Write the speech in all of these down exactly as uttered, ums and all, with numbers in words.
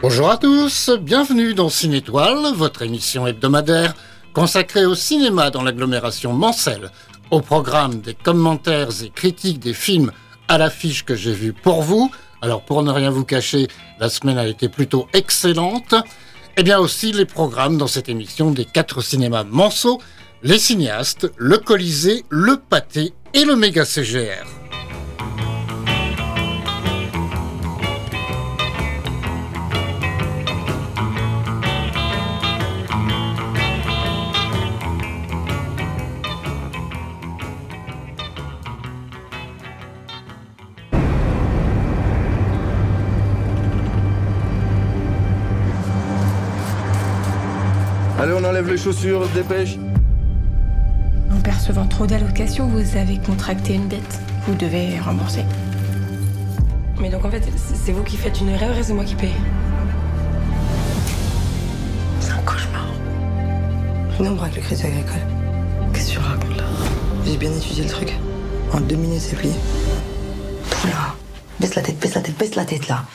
Bonjour à tous, bienvenue dans Cinétoile, votre émission hebdomadaire consacrée au cinéma dans l'agglomération mancelle, au programme des commentaires et critiques des films à l'affiche que j'ai vus pour vous. Alors pour ne rien vous cacher, la semaine a été plutôt excellente. Et bien aussi les programmes dans cette émission des quatre cinémas manceaux, les cinéastes, le Colisée, le Pâté et le Méga C G R. Allez, on enlève les chaussures, dépêche. En percevant trop d'allocations, vous avez contracté une dette. Vous devez rembourser. Mais donc en fait, c'est vous qui faites une erreur et c'est moi qui paye. C'est un cauchemar. Non, on braque le crédit agricole. Qu'est-ce que tu racontes là? J'ai bien étudié le truc. En deux minutes, c'est plié. Oula, baisse la tête, baisse la tête, baisse la tête là.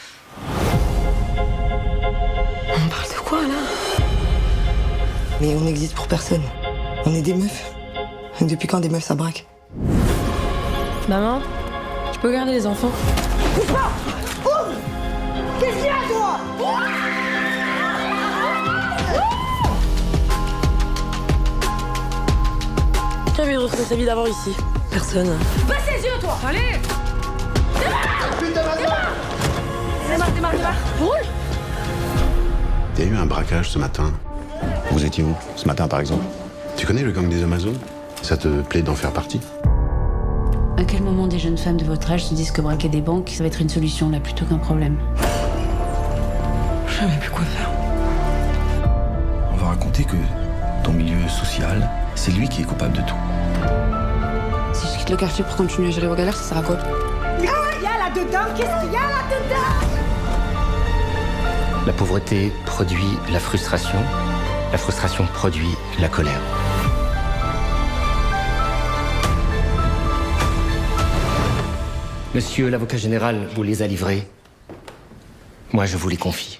On parle de quoi là? Mais on n'existe pour personne. On est des meufs. Depuis quand des meufs ça braque? Maman, tu peux garder les enfants? Bouge pas! Ouvre! Qu'est-ce qu'il y a toi? Qui a envie de retrouver sa vie d'avant ici? Personne. Baisse les yeux toi! Allez! Démarre! Démarre, démarre, démarre! Roule! Il y a eu un braquage ce matin. Vous étiez où, ce matin par exemple? Tu connais le gang des Amazones? Ça te plaît d'en faire partie? À quel moment des jeunes femmes de votre âge se disent que braquer des banques, ça va être une solution là plutôt qu'un problème? Je savais plus quoi faire. On va raconter que ton milieu social, c'est lui qui est coupable de tout. Si je quitte le quartier pour continuer à gérer vos galères, ça sert à quoi? Qu'est-ce qu'il y a là-dedans? Qu'est-ce qu'il y a là-dedans? La pauvreté produit la frustration. La frustration produit la colère. Monsieur l'avocat général vous les a livrés. Moi, je vous les confie.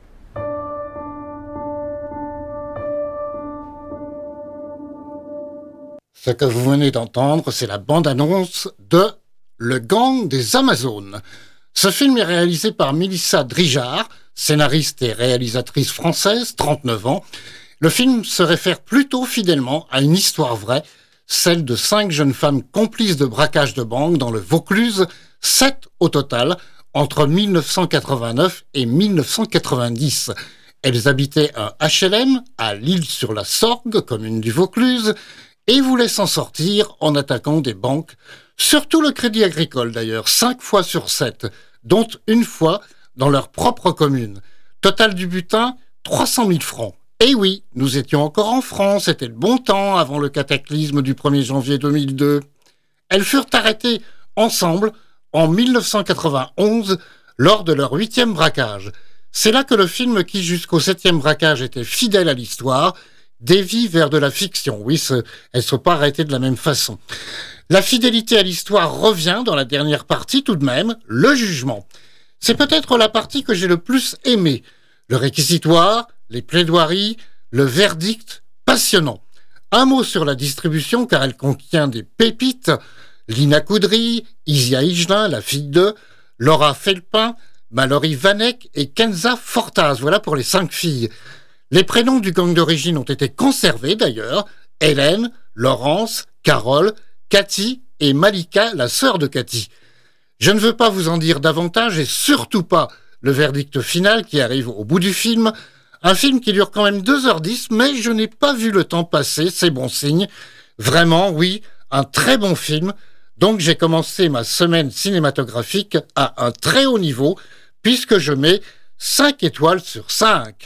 Ce que vous venez d'entendre, c'est la bande-annonce de Le Gang des Amazones. Ce film est réalisé par Mélissa Drijard, scénariste et réalisatrice française, trente-neuf ans. Le film se réfère plutôt fidèlement à une histoire vraie, celle de cinq jeunes femmes complices de braquage de banque dans le Vaucluse, sept au total, entre dix-neuf cent quatre-vingt-neuf et dix-neuf cent quatre-vingt-dix. Elles habitaient un H L M à l'Île-sur-la-Sorgue, commune du Vaucluse, et voulaient s'en sortir en attaquant des banques, surtout le Crédit Agricole d'ailleurs, cinq fois sur sept, dont une fois dans leur propre commune. Total du butin, trois cent mille francs. Et oui, nous étions encore en France, c'était le bon temps avant le cataclysme du premier janvier deux mille deux. Elles furent arrêtées ensemble en dix-neuf cent quatre-vingt-onze lors de leur huitième braquage. C'est là que le film, qui jusqu'au septième braquage était fidèle à l'histoire, dévie vers de la fiction. Oui, ce, elles ne sont pas arrêtées de la même façon. La fidélité à l'histoire revient dans la dernière partie tout de même, le jugement. C'est peut-être la partie que j'ai le plus aimée. Le réquisitoire, les plaidoiries, le verdict, passionnant. Un mot sur la distribution, car elle contient des pépites. Lina Coudry, Isia Higelin, la fille de, Laura Felpin, Mallory Vanek et Kenza Fortaz. Voilà pour les cinq filles. Les prénoms du gang d'origine ont été conservés d'ailleurs. Hélène, Laurence, Carole, Cathy et Malika, la sœur de Cathy. Je ne veux pas vous en dire davantage et surtout pas le verdict final qui arrive au bout du film. Un film qui dure quand même deux heures dix, mais je n'ai pas vu le temps passer, c'est bon signe. Vraiment, oui, un très bon film. Donc j'ai commencé ma semaine cinématographique à un très haut niveau, puisque je mets cinq étoiles sur cinq.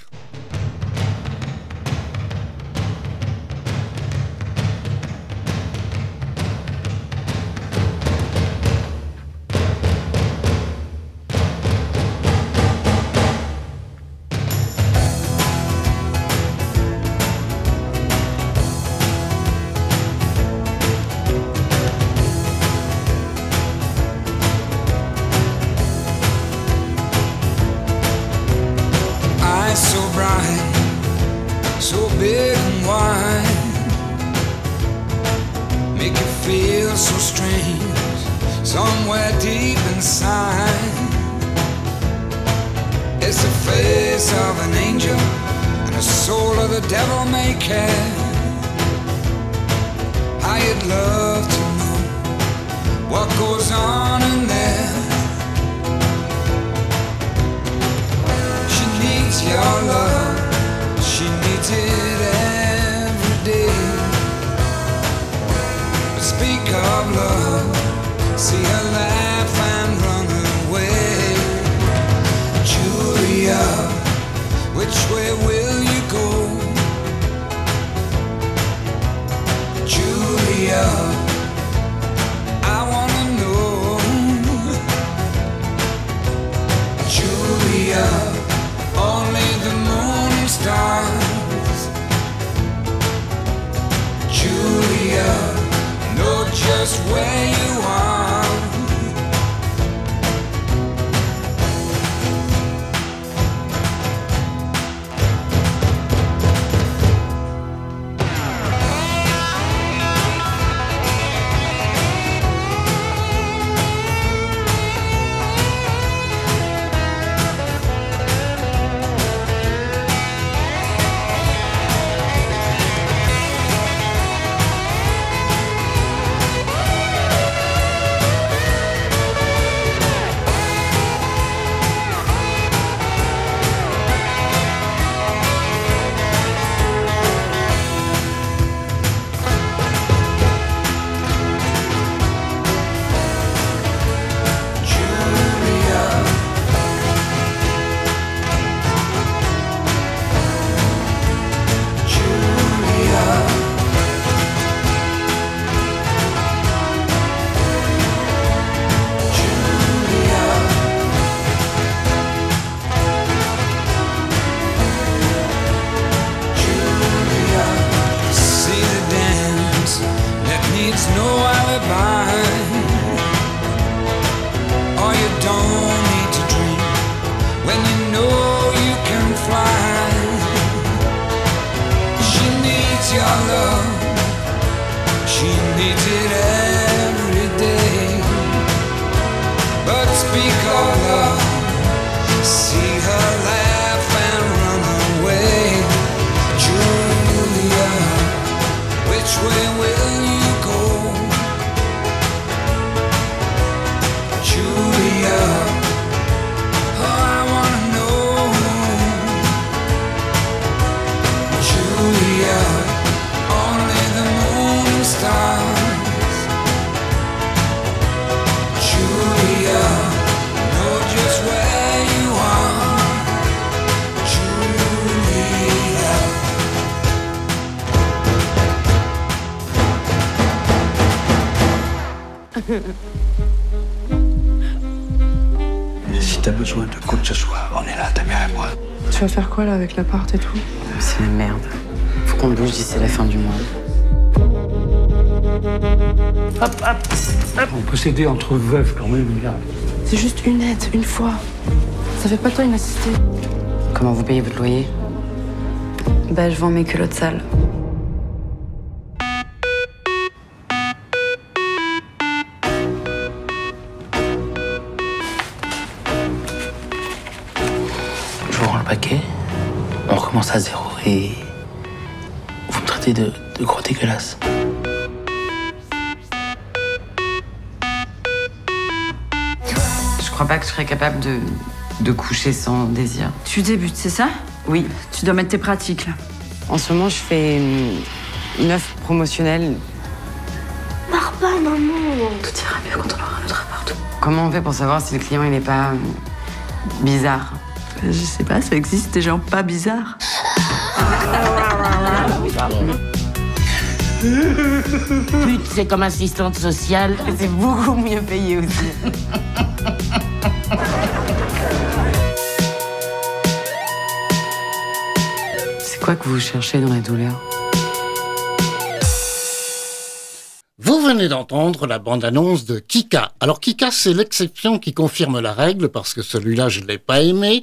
so bright, so big and wide, make you feel so strange, somewhere deep inside. It's the face of an angel and the soul of the devil may care. I'd love to know what goes on in there. She needs your love, she needs it every day. But speak of love, see her laugh and run away. Julia, which way will you go? Julia, I wanna know. Julia, only the moon and stars. Julia, know just where you are. Si t'as besoin de quoi que ce soit, on est là, ta mère et moi. Tu vas faire quoi là avec l'appart et tout? C'est la merde. Faut qu'on bouge d'ici la fin du mois. Hop, hop, hop. On peut s'aider entre veuves quand même, regarde. C'est juste une aide, une fois. Ça fait pas de toi une assistée. Comment vous payez votre loyer? Bah, je vends mes culottes sales. Je vous rends le paquet, on recommence à zéro et vous me traitez de, de gros dégueulasse. Je crois pas que je serais capable de, de coucher sans désir. Tu débutes, c'est ça? Oui. Tu dois mettre tes pratiques, là. En ce moment, je fais une, une offre promotionnelle. Pars pas, maman. Tout ira mieux quand on aura notre appart. Comment on fait pour savoir si le client, il est pas euh, bizarre? Je sais pas, ça existe des gens pas bizarres. Pute, c'est comme assistante sociale. C'est beaucoup mieux payé aussi. C'est quoi que vous cherchez dans la douleur? Vous venez d'entendre la bande-annonce de Kika. Alors Kika, c'est l'exception qui confirme la règle, parce que celui-là, je ne l'ai pas aimé,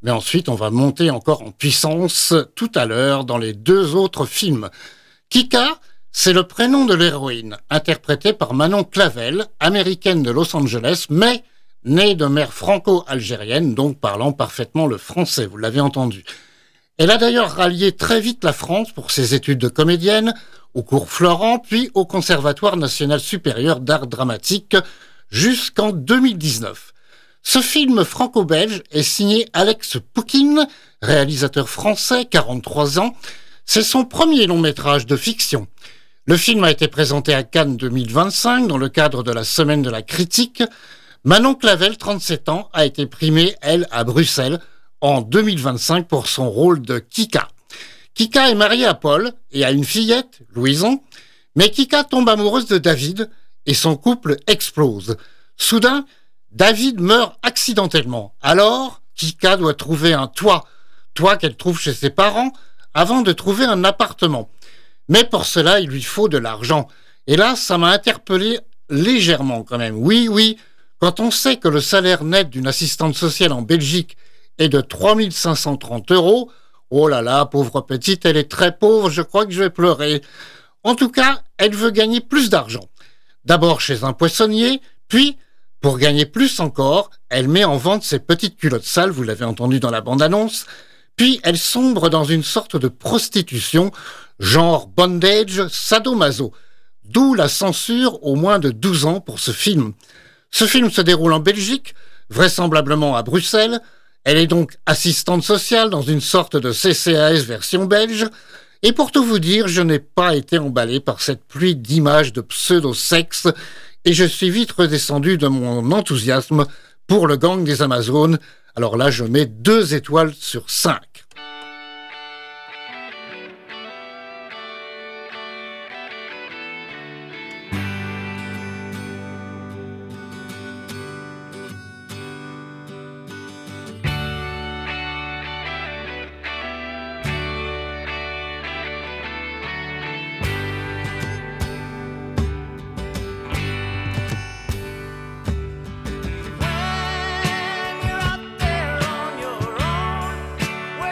mais ensuite on va monter encore en puissance tout à l'heure dans les deux autres films. Kika, c'est le prénom de l'héroïne, interprétée par Manon Clavel, américaine de Los Angeles, mais née de mère franco-algérienne, donc parlant parfaitement le français, vous l'avez entendu. Elle a d'ailleurs rallié très vite la France pour ses études de comédienne, au cours Florent, puis au Conservatoire national supérieur d'art dramatique, jusqu'en deux mille dix-neuf. Ce film franco-belge est signé Alex Poukine, réalisateur français, quarante-trois ans. C'est son premier long-métrage de fiction. Le film a été présenté à Cannes deux mille vingt-cinq dans le cadre de la Semaine de la Critique. Manon Clavel, trente-sept ans, a été primée, elle, à Bruxelles, en deux mille vingt-cinq pour son rôle de Kika. Kika est mariée à Paul et a une fillette, Louison, mais Kika tombe amoureuse de David et son couple explose. Soudain, David meurt accidentellement. Alors, Kika doit trouver un toit, toit qu'elle trouve chez ses parents, avant de trouver un appartement. Mais pour cela, il lui faut de l'argent. Et là, ça m'a interpellé légèrement quand même. Oui, oui, quand on sait que le salaire net d'une assistante sociale en Belgique est de trois mille cinq cent trente euros, oh là là, pauvre petite, elle est très pauvre, je crois que je vais pleurer. En tout cas, elle veut gagner plus d'argent. D'abord chez un poissonnier, puis, pour gagner plus encore, elle met en vente ses petites culottes sales, vous l'avez entendu dans la bande-annonce, puis elle sombre dans une sorte de prostitution, genre bondage sadomaso, d'où la censure au moins de douze ans pour ce film. Ce film se déroule en Belgique, vraisemblablement à Bruxelles. Elle est donc assistante sociale dans une sorte de C C A S version belge. Et pour tout vous dire, je n'ai pas été emballé par cette pluie d'images de pseudo-sexe et je suis vite redescendu de mon enthousiasme pour le gang des Amazones. Alors là, je mets deux étoiles sur cinq. When you're out there on your own,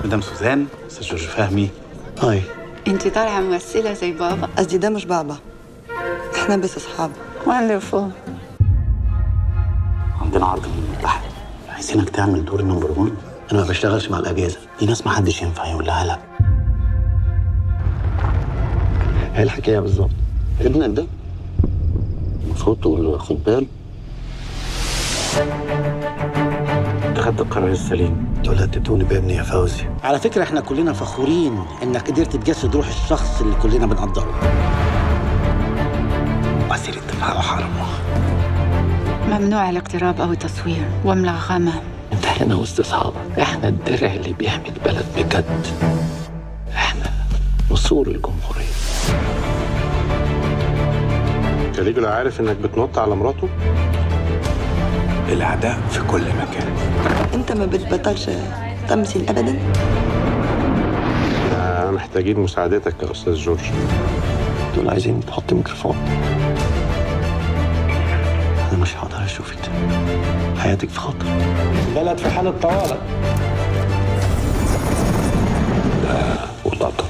مدام سوزان استاذ جورج فهمي. هاي انت طالعه ممثله زي بابا. قصدي ده مش بابا، احنا بس اصحاب. وندرفول. عندنا عرض من تحت، عايزينك تعمل دور النمبر وان. انا ما بشتغلش مع الاجازه دي، ناس ما حدش ينفع يقول لها لا. هي الحكايه بالظبط، ابنك ده المفروض تقول له خد بالك. خدت القرار السليم. تولدتوني بابني يا فوزي. على فكرة احنا كلنا فخورين انك قدرت تجسد روح الشخص اللي كلنا بنقدره. وسيلة الدفاع وحرمه. ممنوع الاقتراب او التصوير وملغمة. انت هنا وسط اصحابك، احنا الدرع اللي بيحمي البلد بجد. احنا نسور الجمهورية. كاليجولا عارف انك بتنط على مراته؟ الأعداء في كل مكان. انت ما بتبطلش تمثيل ابدا. آه، محتاجين مساعدتك يا استاذ جورج. دول عايزين تحط ميكروفون. انا مش هقدر اشوفك تاني، حياتك في خطر. البلد في حالة طوارئ. لا وطاقتك.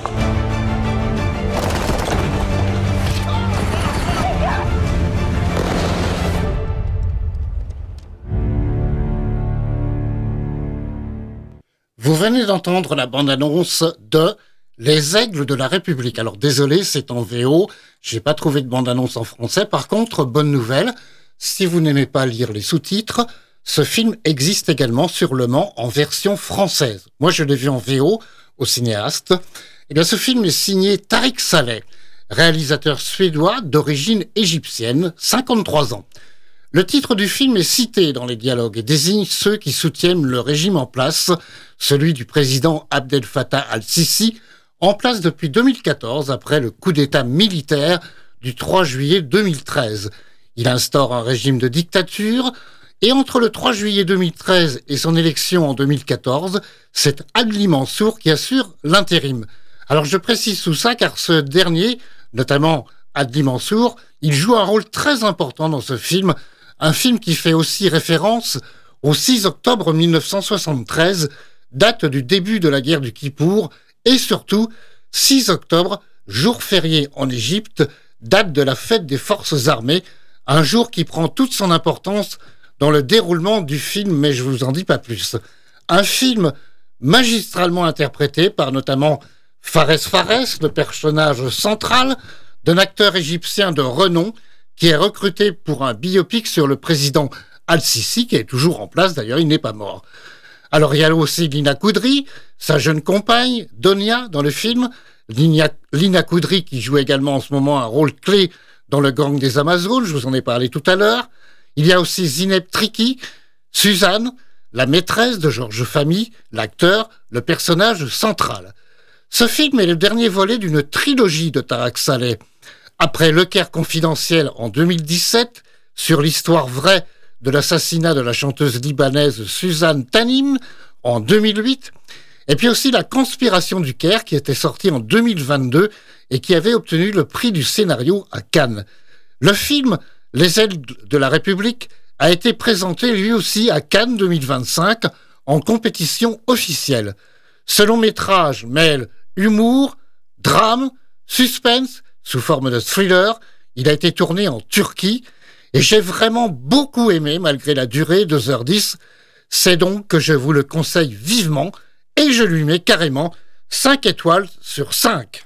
Vous venez d'entendre la bande-annonce de Les Aigles de la République. Alors désolé, c'est en V O, j'ai pas trouvé de bande-annonce en français. Par contre, bonne nouvelle, si vous n'aimez pas lire les sous-titres, ce film existe également sur Le Mans en version française. Moi, je l'ai vu en V O, au cinéaste. Eh bien, ce film est signé Tariq Saleh, réalisateur suédois d'origine égyptienne, cinquante-trois ans. Le titre du film est cité dans les dialogues et désigne ceux qui soutiennent le régime en place, celui du président Abdel Fattah al-Sisi, en place depuis deux mille quatorze après le coup d'État militaire du trois juillet deux mille treize. Il instaure un régime de dictature et entre le trois juillet deux mille treize et son élection en deux mille quatorze, c'est Adli Mansour qui assure l'intérim. Alors je précise tout ça car ce dernier, notamment Adli Mansour, il joue un rôle très important dans ce film, un film qui fait aussi référence au six octobre mille neuf cent soixante-treize, date du début de la guerre du Kippour, et surtout six octobre, jour férié en Égypte, date de la fête des forces armées, un jour qui prend toute son importance dans le déroulement du film, mais je vous en dis pas plus. Un film magistralement interprété par notamment Fares Fares, le personnage central d'un acteur égyptien de renom qui est recruté pour un biopic sur le président Al-Sisi, qui est toujours en place, d'ailleurs, il n'est pas mort. Alors, il y a aussi Lina Koudry, sa jeune compagne, Donia, dans le film. Lina, Lina Koudry, qui joue également en ce moment un rôle clé dans le gang des Amazones, je vous en ai parlé tout à l'heure. Il y a aussi Zineb Triki, Suzanne, la maîtresse de Georges Famy, l'acteur, le personnage central. Ce film est le dernier volet d'une trilogie de Tariq Saleh. Après Le Caire confidentiel en deux mille dix-sept, sur l'histoire vraie de l'assassinat de la chanteuse libanaise Suzanne Tanim en deux mille huit, et puis aussi La Conspiration du Caire qui était sortie en deux mille vingt-deux et qui avait obtenu le prix du scénario à Cannes. Le film Les Ailes de la République a été présenté lui aussi à Cannes deux mille vingt-cinq en compétition officielle. Ce long métrage mêle humour, drame, suspense, sous forme de thriller. Il a été tourné en Turquie et j'ai vraiment beaucoup aimé malgré la durée, deux heures dix. C'est donc que je vous le conseille vivement et je lui mets carrément cinq étoiles sur cinq.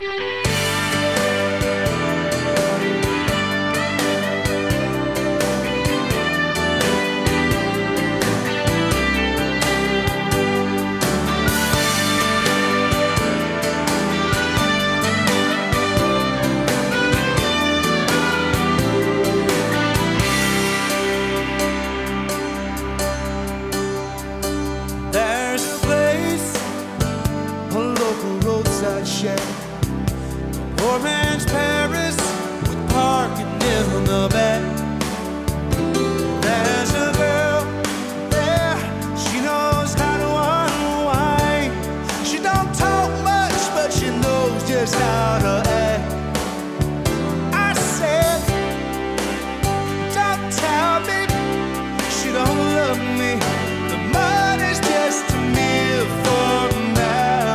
Poor man's Paris with parking in the back. There's a girl there, she knows how to unwind. She don't talk much, but she knows just how to act. I said, don't tell me she don't love me. The money's just a mere for now.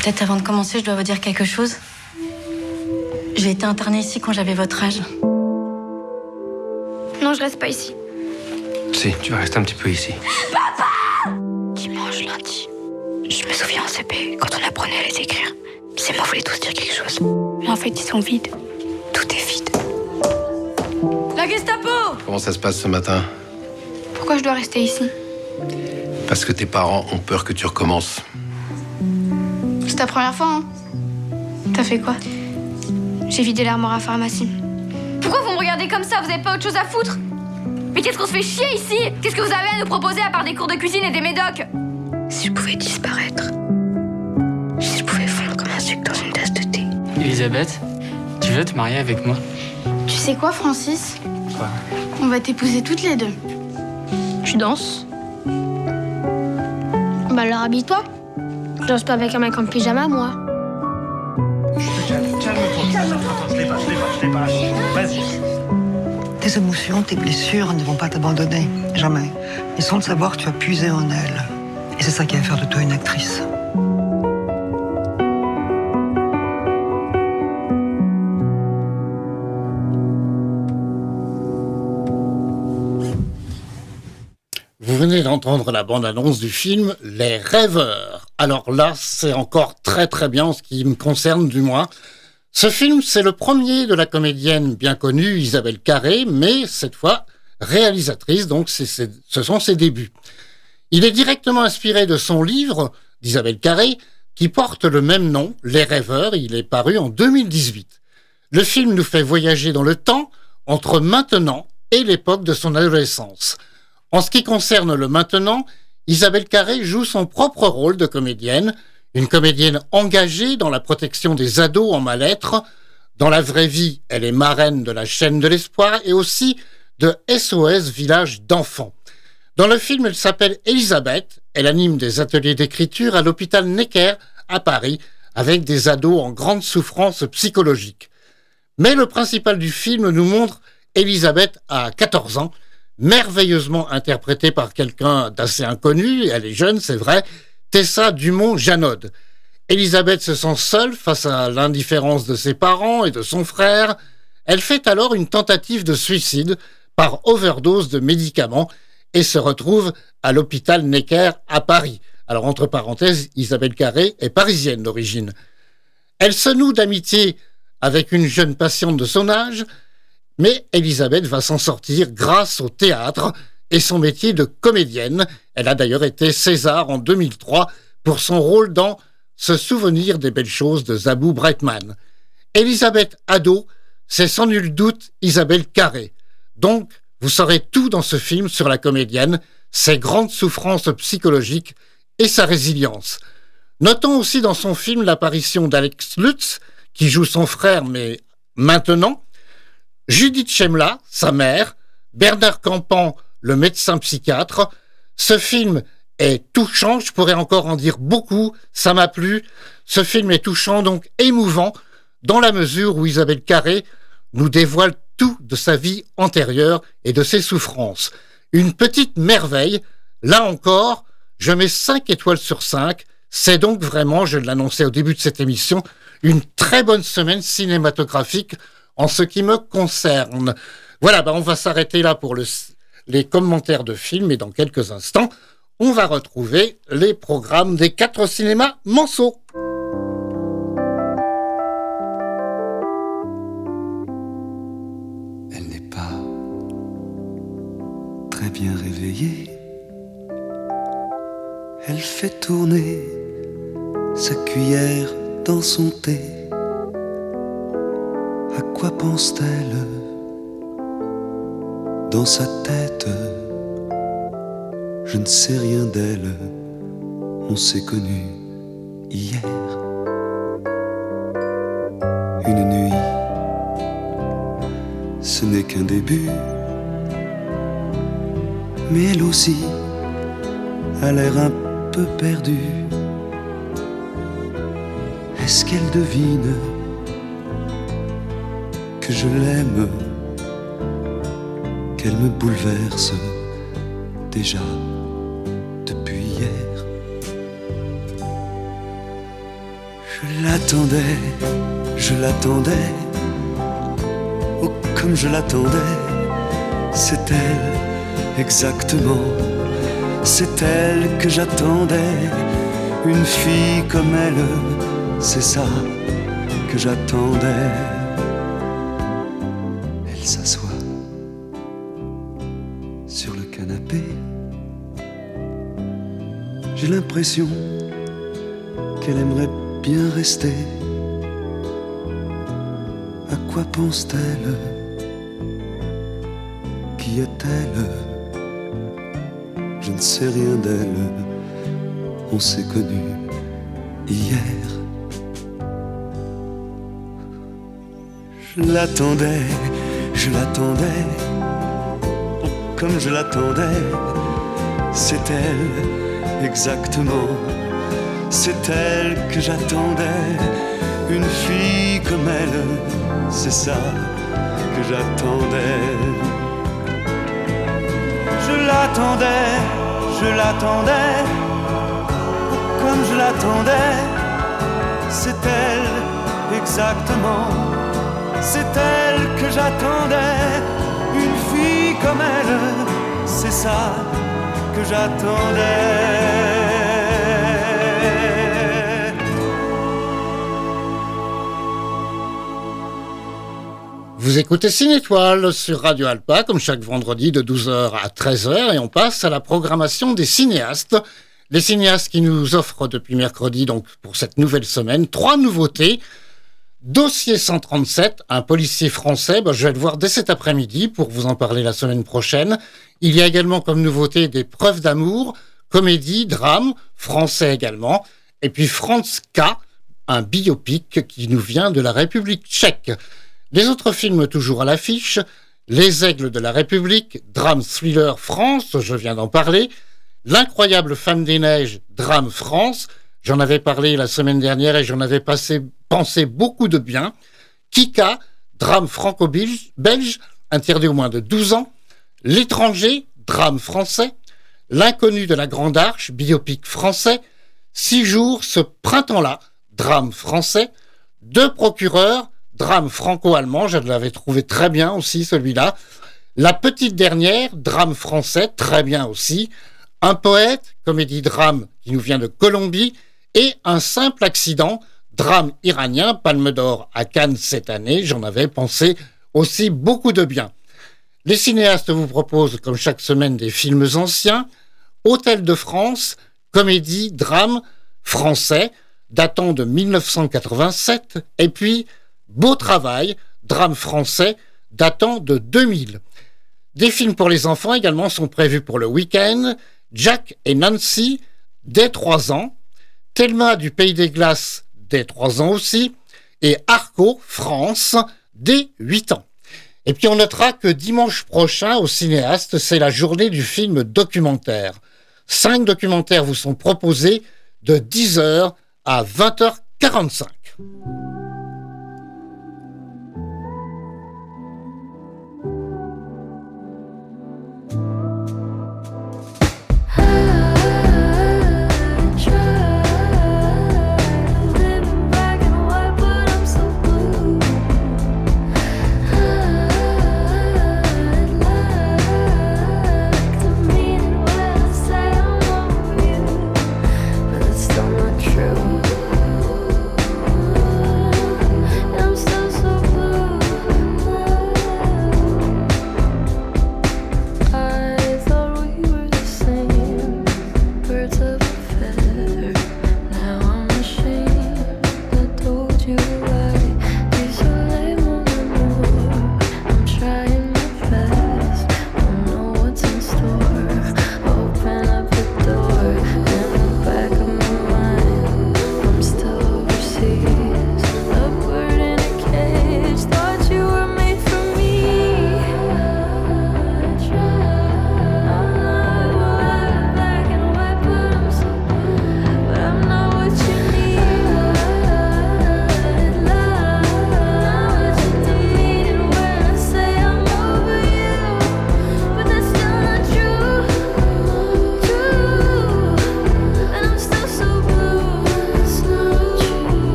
Peut-être avant de commencer, je dois vous dire quelque chose. J'ai été internée ici quand j'avais votre âge. Non, je reste pas ici. Si, tu vas rester un petit peu ici. Papa! Dimanche, lundi. Je me souviens en C P, quand on apprenait à les écrire. Ces mots voulaient tous dire quelque chose. Mais en fait, ils sont vides. Tout est vide. La Gestapo! Comment ça se passe ce matin? Pourquoi je dois rester ici? Parce que tes parents ont peur que tu recommences. C'est ta première fois, hein? T'as fait quoi? J'ai vidé l'armoire à pharmacie. Pourquoi vous me regardez comme ça? Vous avez pas autre chose à foutre? Mais qu'est-ce qu'on se fait chier ici? Qu'est-ce que vous avez à nous proposer à part des cours de cuisine et des médocs? Si je pouvais disparaître. Si je pouvais fondre comme un sucre dans une tasse de thé. Elisabeth, tu veux te marier avec moi? Tu sais quoi, Francis? Quoi? On va t'épouser toutes les deux. Tu danses? Bah alors habille-toi. Je danse pas avec un mec en pyjama, moi. Calme-toi. Je l'ai pas, je l'ai pas, je l'ai pas. Vas-y. Tes émotions, tes blessures ne vont pas t'abandonner. Jamais. Et sans le savoir, tu as puisé en elles. Et c'est ça qui va faire de toi une actrice. Vous venez d'entendre la bande-annonce du film Les Rêveurs. Alors là, c'est encore très très bien en ce qui me concerne du moins. Ce film, c'est le premier de la comédienne bien connue Isabelle Carré, mais cette fois réalisatrice, donc c'est, c'est, ce sont ses débuts. Il est directement inspiré de son livre d'Isabelle Carré, qui porte le même nom, Les Rêveurs. Il est paru en deux mille dix-huit. Le film nous fait voyager dans le temps entre maintenant et l'époque de son adolescence. En ce qui concerne le maintenant, Isabelle Carré joue son propre rôle de comédienne, une comédienne engagée dans la protection des ados en mal-être. Dans la vraie vie, elle est marraine de la chaîne de l'espoir et aussi de S O S Village d'enfants. Dans le film, elle s'appelle Elisabeth. Elle anime des ateliers d'écriture à l'hôpital Necker à Paris avec des ados en grande souffrance psychologique. Mais le principal du film nous montre Elisabeth à quatorze ans, merveilleusement interprétée par quelqu'un d'assez inconnu. Elle est jeune, c'est vrai, Tessa Dumont-Janode. Elisabeth se sent seule face à l'indifférence de ses parents et de son frère. Elle fait alors une tentative de suicide par overdose de médicaments et se retrouve à l'hôpital Necker à Paris. Alors, entre parenthèses, Isabelle Carré est parisienne d'origine. Elle se noue d'amitié avec une jeune patiente de son âge, mais Elisabeth va s'en sortir grâce au théâtre et son métier de comédienne. Elle a d'ailleurs été César en deux mille trois pour son rôle dans Se souvenir des belles choses de Zabou Breitman. Elisabeth ado, c'est sans nul doute Isabelle Carré. Donc, vous saurez tout dans ce film sur la comédienne, ses grandes souffrances psychologiques et sa résilience. Notons aussi dans son film l'apparition d'Alex Lutz, qui joue son frère, mais maintenant, Judith Chemla, sa mère, Bernard Campan, le médecin psychiatre. Ce film est touchant, je pourrais encore en dire beaucoup, ça m'a plu. Ce film est touchant, donc émouvant, dans la mesure où Isabelle Carré nous dévoile tout de sa vie antérieure et de ses souffrances. Une petite merveille, là encore, je mets cinq étoiles sur cinq. C'est donc vraiment, je l'annonçais au début de cette émission, une très bonne semaine cinématographique en ce qui me concerne. Voilà, ben on va s'arrêter là pour le, les commentaires de films et dans quelques instants, on va retrouver les programmes des quatre cinémas Manceau. Elle n'est pas très bien réveillée. Elle fait tourner sa cuillère dans son thé. À quoi pense-t-elle dans sa tête? Je ne sais rien d'elle. On s'est connus hier. Une nuit, ce n'est qu'un début. Mais elle aussi a l'air un peu perdue. Est-ce qu'elle devine que je l'aime, qu'elle me bouleverse déjà depuis hier? l'attendais, je l'attendais, oh comme je l'attendais, c'est elle, exactement, c'est elle que j'attendais, une fille comme elle, c'est ça que j'attendais. Elle s'assoit sur le canapé, j'ai l'impression qu'elle aimerait bien rester. À quoi pense-t-elle? Qui est-elle? Je ne sais rien d'elle. On s'est connus hier. Je l'attendais, je l'attendais, oh, comme je l'attendais. C'est elle, exactement. C'est elle que j'attendais, une fille comme elle, c'est ça que j'attendais. Je l'attendais, je l'attendais, comme je l'attendais, c'est elle, exactement, c'est elle que j'attendais, une fille comme elle, c'est ça que j'attendais. Vous écoutez Ciné-Étoile sur Radio Alpa, comme chaque vendredi de douze heures à treize heures, et on passe à la programmation des cinéastes. Les cinéastes qui nous offrent depuis mercredi, donc pour cette nouvelle semaine, trois nouveautés. Dossier cent trente-sept, un policier français, ben je vais le voir dès cet après-midi pour vous en parler la semaine prochaine. Il y a également comme nouveauté des Preuves d'amour, comédie, drame, français également. Et puis Franz K, un biopic qui nous vient de la République tchèque. Les autres films toujours à l'affiche, Les Aigles de la République, drame thriller France, je viens d'en parler, L'incroyable Femme des Neiges, drame France, j'en avais parlé la semaine dernière et j'en avais passé, pensé beaucoup de bien, Kika, drame franco-belge, interdit au moins de douze ans, L'étranger, drame français, L'inconnu de la Grande Arche, biopic français, Six jours ce printemps-là, drame français, Deux procureurs, drame franco-allemand, je l'avais trouvé très bien aussi celui-là. La petite dernière, drame français, très bien aussi. Un poète, comédie-drame qui nous vient de Colombie. Et Un simple accident, drame iranien, Palme d'Or à Cannes cette année. J'en avais pensé aussi beaucoup de bien. Les cinéastes vous proposent, comme chaque semaine, des films anciens. Hôtel de France, comédie, drame français, datant de dix-neuf cent quatre-vingt-sept. Et puis Beau travail, drame français, datant de deux mille. Des films pour les enfants également sont prévus pour le week-end. Jack et Nancy, dès trois ans. Thelma du Pays des Glaces, dès trois ans aussi. Et Arco, France, dès huit ans. Et puis on notera que dimanche prochain, au cinéaste, c'est la journée du film documentaire. Cinq documentaires vous sont proposés de dix heures à vingt heures quarante-cinq. True.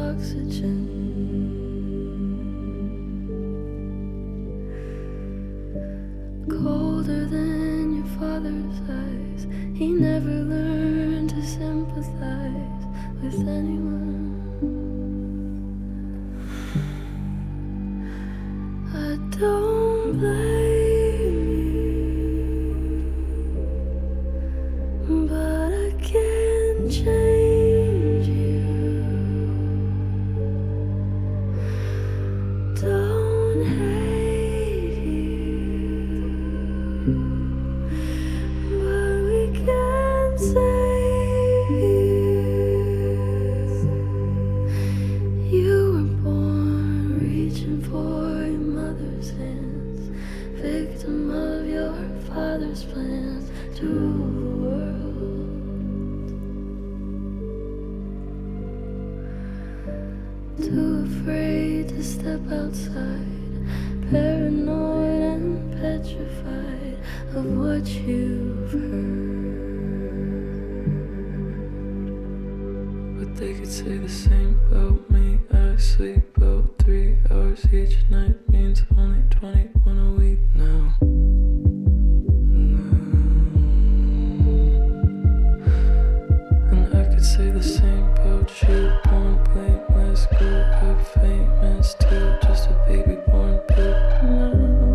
oxygen. Colder than your father's eyes, he never learned to sympathize with anyone. I don't blame you, but I can't change you. Don't hate you, but we can't save you. You were born reaching for your mother's hands, victim of your father's plans to rule the world. Too afraid to step outside, paranoid and petrified of what you've heard. But they could say the same about me. I sleep about three hours each night, means only twenty-one a week now. And I could say the same about you, born blameless, grew up famous too, just a baby born blue. No.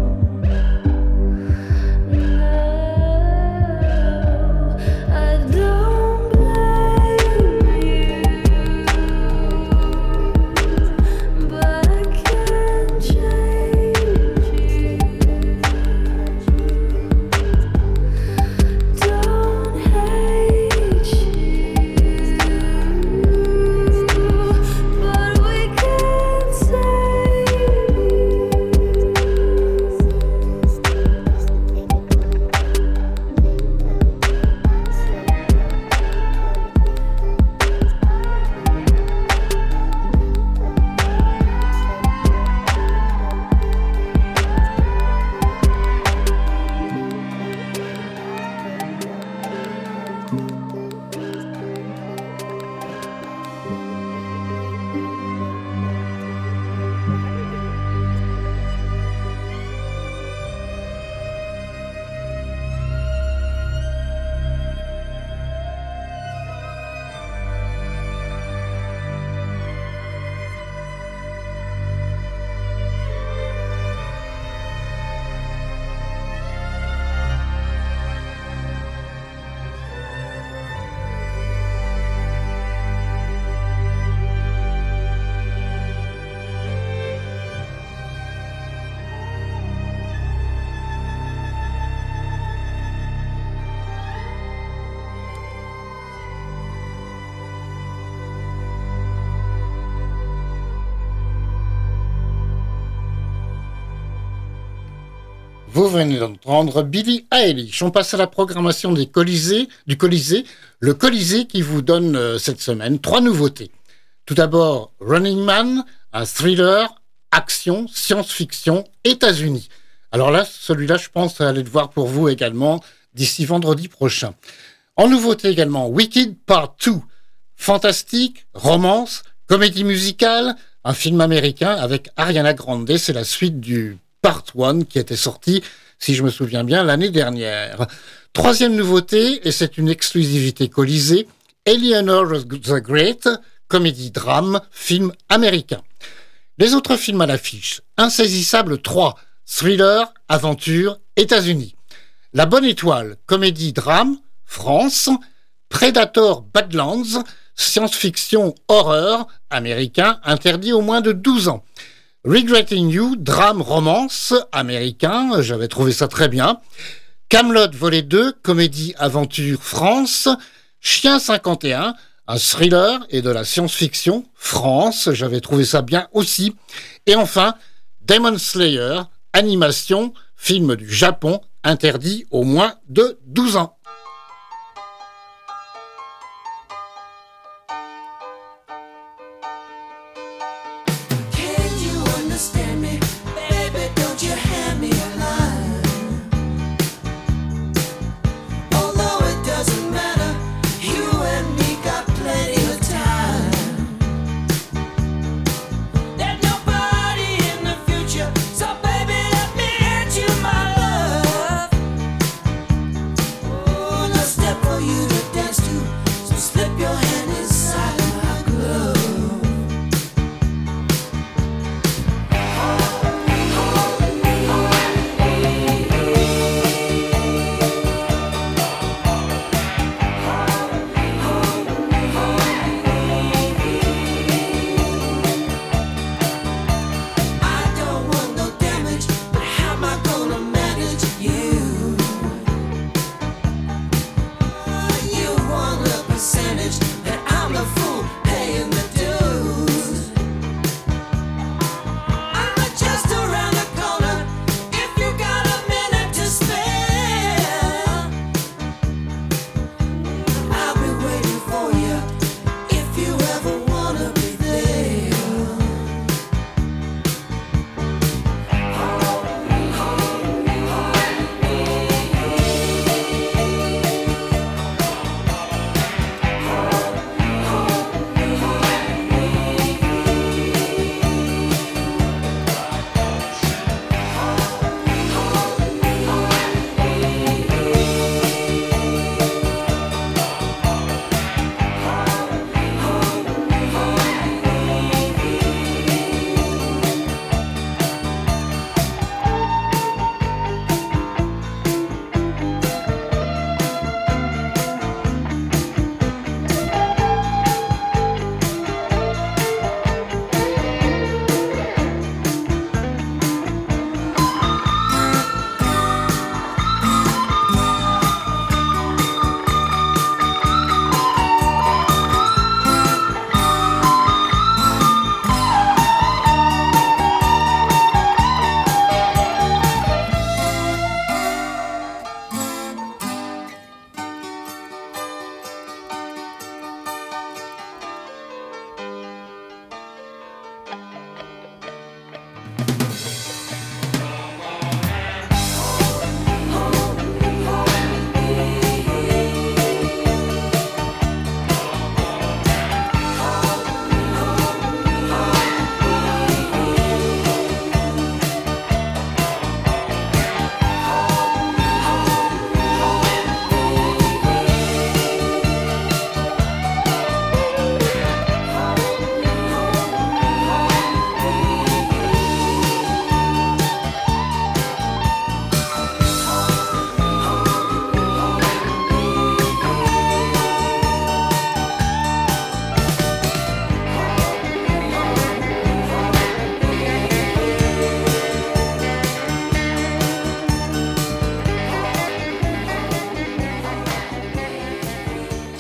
Vous venez d'entendre Billie Eilish. On passe à la programmation des Colisées, du Colisée. Le Colisée qui vous donne euh, cette semaine trois nouveautés. Tout d'abord, Running Man, un thriller, action, science-fiction, États-Unis. Alors là, celui-là, je pense aller le voir pour vous également d'ici vendredi prochain. En nouveauté également, Wicked Part deux. Fantastique, romance, comédie musicale, un film américain avec Ariana Grande. C'est la suite du Part un qui était sorti, si je me souviens bien, l'année dernière. Troisième nouveauté, et c'est une exclusivité Colisée, Eleanor the Great, comédie-drame, film américain. Les autres films à l'affiche, Insaisissable trois, thriller, aventure, États-Unis. La Bonne Étoile, comédie-drame, France. Predator Badlands, science-fiction, horreur, américain, interdit aux moins de douze ans. Regretting You, drame romance américain, j'avais trouvé ça très bien. Camelot volet deux, comédie aventure France. Chien cinquante et un, un thriller et de la science-fiction France, j'avais trouvé ça bien aussi. Et enfin, Demon Slayer, animation, film du Japon, interdit aux moins de douze ans.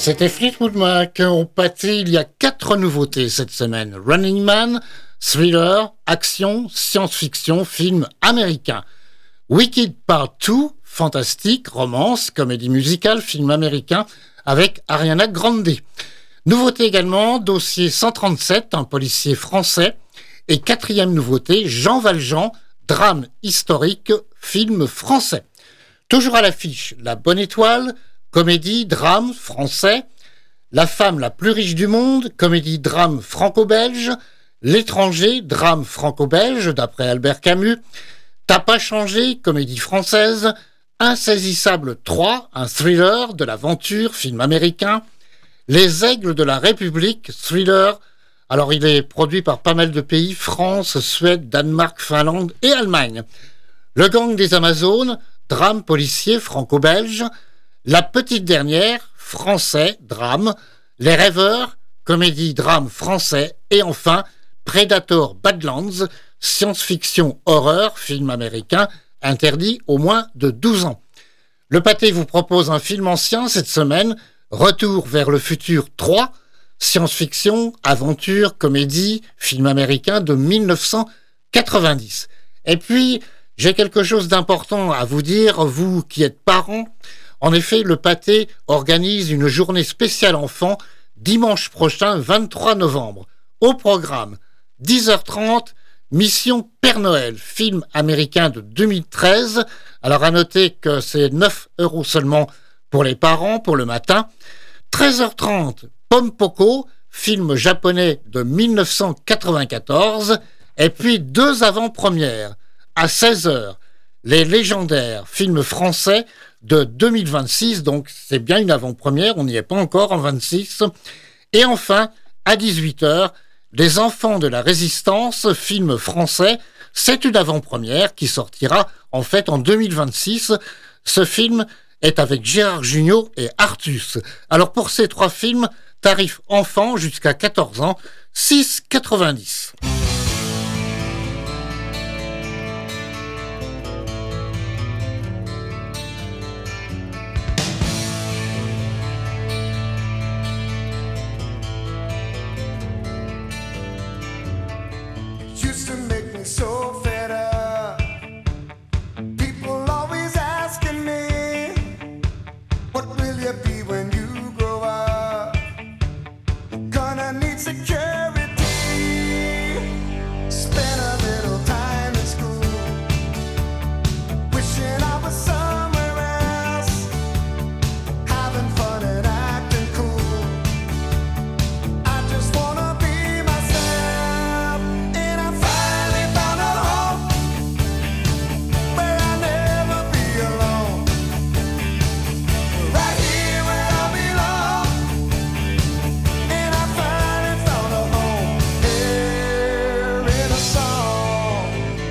C'était Fleetwood Mac. Au pâté, il y a quatre nouveautés cette semaine. Running Man, thriller, action, science-fiction, film américain. Wicked Part deux, fantastique, romance, comédie musicale, film américain avec Ariana Grande. Nouveauté également, Dossier cent trente-sept, un policier français. Et quatrième nouveauté, Jean Valjean, drame historique, film français. Toujours à l'affiche, La Bonne Étoile, comédie, drame, français. La femme la plus riche du monde, comédie, drame, franco-belge. L'étranger, drame franco-belge, d'après Albert Camus. T'as pas changé, comédie française. Insaisissable trois, un thriller, de l'aventure, film américain. Les Aigles de la République, thriller. Alors il est produit par pas mal de pays, France, Suède, Danemark, Finlande et Allemagne. Le Gang des Amazones, drame policier franco-belge. La Petite Dernière, français, drame. Les Rêveurs, comédie, drame français. Et enfin, Predator Badlands, science-fiction horreur, film américain, interdit au moins de douze ans. Le Pâté vous propose un film ancien cette semaine, Retour vers le futur trois, science-fiction, aventure, comédie, film américain de dix-neuf cent quatre-vingt-dix. Et puis, j'ai quelque chose d'important à vous dire, vous qui êtes parents. En effet, le Pâté organise une journée spéciale enfant dimanche prochain, vingt-trois novembre. Au programme, dix heures trente, Mission Père Noël, film américain de deux mille treize. Alors à noter que c'est neuf euros seulement pour les parents, pour le matin. treize heures trente, Pom Poko, film japonais de dix-neuf cent quatre-vingt-quatorze. Et puis deux avant-premières. À seize heures, Les Légendaires, film français de deux mille vingt-six. Donc c'est bien une avant-première, on n'y est pas encore en vingt-six. Et enfin, à dix-huit heures, Les Enfants de la Résistance, film français. C'est une avant-première qui sortira en fait en deux mille vingt-six. Ce film est avec Gérard Jugnot et Artus. Alors pour ces trois films, tarif enfant jusqu'à quatorze ans, six euros quatre-vingt-dix. Used to make me so fed up. People always asking me, what will you be when you grow up? Gonna need security. Spend a little time in school. Wishing I was somewhere else, having fun and acting cool. I just wanna be myself, and I finally found a home where I'll never be alone. Right here where I belong, and I finally found a home here in a song.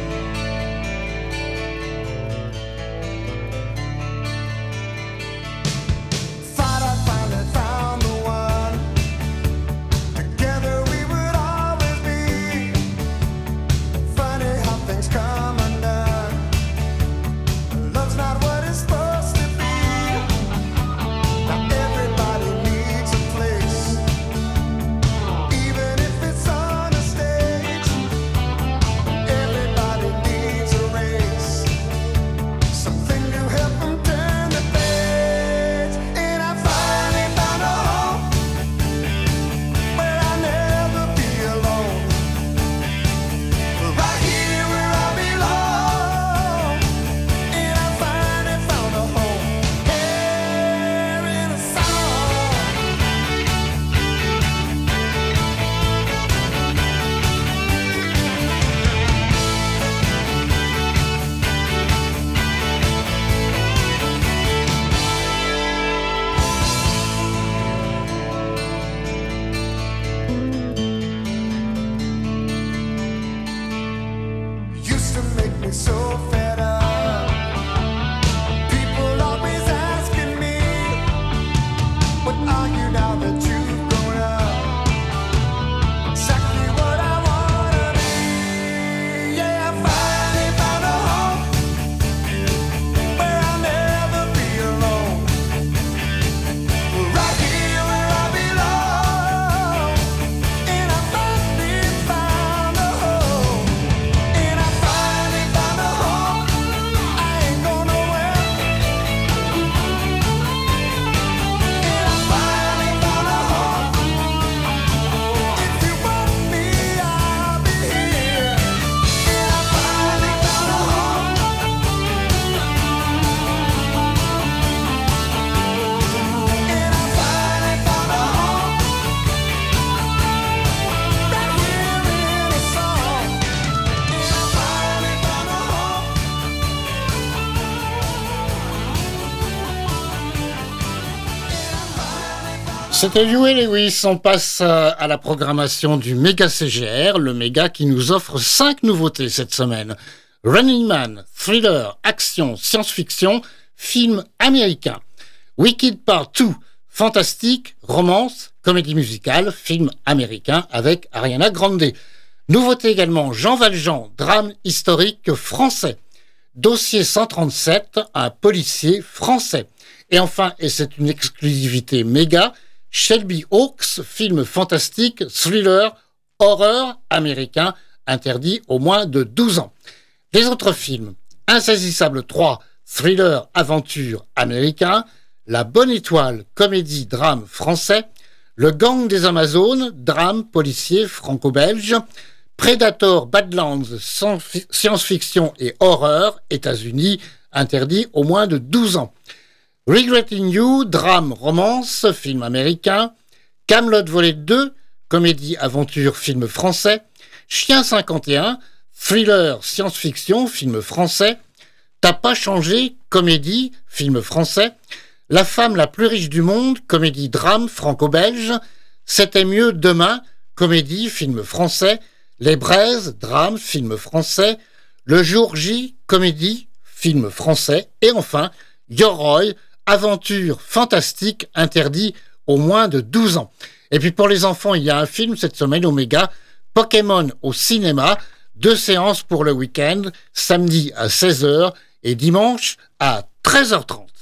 Thought I finally found the one. Together we would always be. Funny how things come undone. Love's not what it's supposed to be. Now everybody needs a place, even if it's on a stage. Everybody needs a race, something to help them turn the page. And I finally found a home where I'll never be alone. Right here where I belong, and I finally found a home here in a song. Used to make me so fed up. People always asking me, what are you now that you've grown up? Exactly what I wanna be. Yeah, I finally found a home where I'll never be alone. Right here C'était Huey Lewis. On passe à la programmation du Méga C G R, le Méga qui nous offre cinq nouveautés cette semaine. Running Man, thriller, action, science-fiction, film américain. Wicked Part deux, fantastique, romance, comédie musicale, film américain avec Ariana Grande. Nouveauté également, Jean Valjean, drame historique français. Dossier cent trente-sept, un policier français. Et enfin, et c'est une exclusivité méga, Shelby Hawks, film fantastique, thriller, horreur américain, interdit au moins de douze ans. Les autres films, Insaisissable trois, thriller, aventure américain, La Bonne Étoile, comédie, drame français, Le Gang des Amazones, drame, policier, franco-belge, Predator, Badlands, science-fiction et horreur, États-Unis, interdit au moins de douze ans. Regretting You, drame, romance, film américain. Camelot volet deux, comédie, aventure, film français. Chien cinquante et un, thriller, science-fiction, film français. T'as pas changé, comédie, film français. La femme la plus riche du monde, comédie, drame, franco-belge. C'était mieux demain, comédie, film français. Les Braises, drame, film français. Le jour J, comédie, film français. Et enfin, Yoroi, aventure fantastique, interdit au moins de douze ans. Et puis pour les enfants, il y a un film cette semaine au Méga, Pokémon au cinéma, deux séances pour le week-end, samedi à seize heures et dimanche à treize heures trente.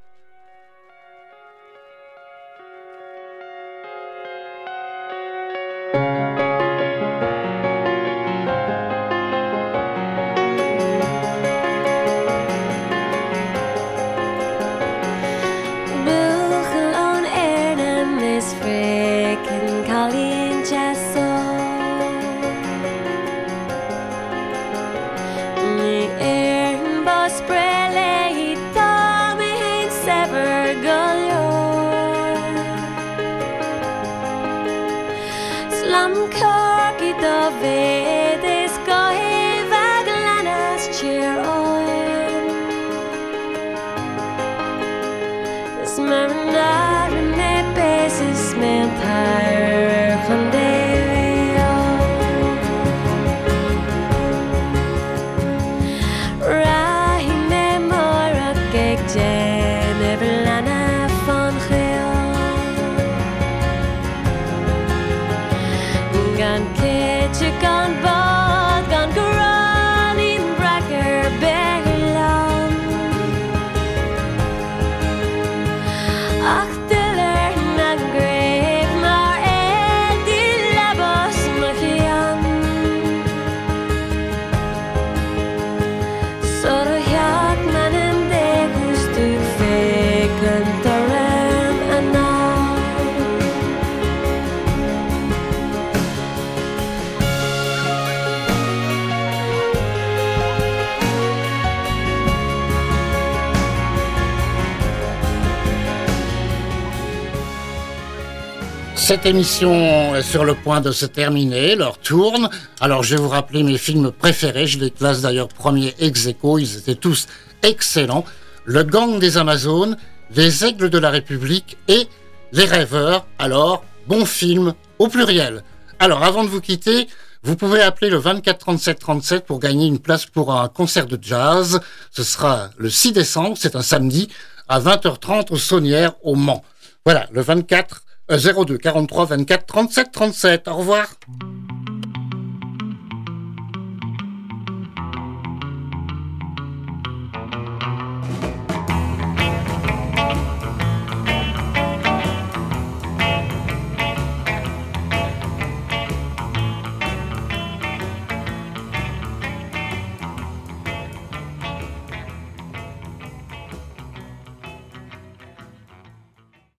Cette émission est sur le point de se terminer, l'heure tourne. Alors je vais vous rappeler mes films préférés, je les classe d'ailleurs premier ex aequo, ils étaient tous excellents. Le Gang des Amazones, Les Aigles de la République et Les Rêveurs. Alors, bon film au pluriel. Alors avant de vous quitter, vous pouvez appeler le vingt-quatre trente-sept trente-sept pour gagner une place pour un concert de jazz. Ce sera le six décembre, c'est un samedi, à vingt heures trente au Saunière, au Mans. Voilà, le vingt-quatre zéro deux quarante-trois vingt-quatre trente-sept trente-sept. Au revoir.